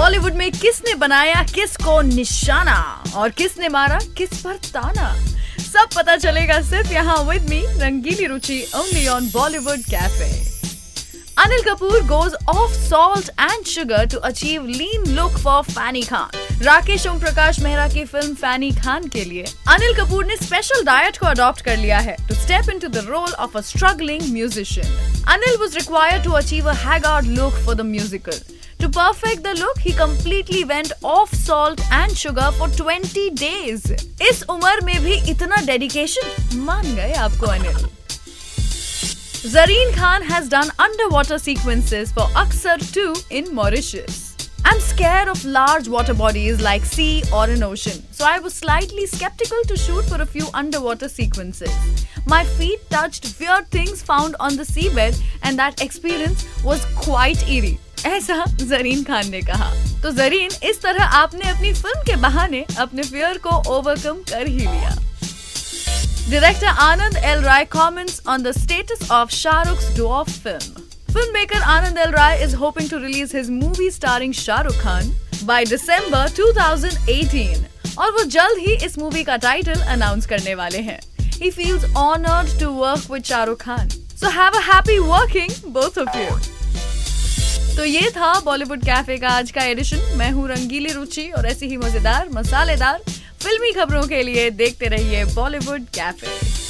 बॉलीवुड में किसने बनाया किसको निशाना और किसने मारा किस पर ताना, सब पता चलेगा सिर्फ यहाँ with me Rangili Ruchi only on Bollywood cafe. Anil Kapoor goes off salt and sugar to achieve lean look for Fanny Khan। Rakeysh Om Prakash Mehra की फिल्म फैनी खान के लिए अनिल कपूर ने स्पेशल डाइट को अडॉप्ट कर लिया है to step into the role of a struggling musician। Anil was required to achieve a haggard look for the musical। To perfect the look, he completely went off salt and sugar for 20 days। इस उम्र में भी इतना dedication, मान गए आपको Anil. Zareen Khan has done underwater sequences for Aksar 2 in Mauritius। I'm scared of large water bodies like sea or an ocean, so I was slightly skeptical to shoot for a few underwater sequences। My feet touched weird things found on the seabed and that experience was quite eerie। ऐसा जरीन खान ने कहा। तो जरीन, इस तरह आपने अपनी film के बहाने अपने फियर को ओवरकम कर ही लिया। Director Anand L. Rai comments on the status of Shah Rukh's dwarf film। Filmmaker Anand L. Rai is hoping to release his movie starring Shah Rukh Khan by December 2018 और वो जल्द ही इस movie का title announce करने वाले हैं। He feels honored to work with Shah Rukh Khan, so have a happy working both of you। तो ये था बॉलीवुड कैफे का आज का एडिशन। मैं हूँ रंगीली रुचि और ऐसी ही मजेदार मसालेदार फिल्मी खबरों के लिए देखते रहिए बॉलीवुड कैफे।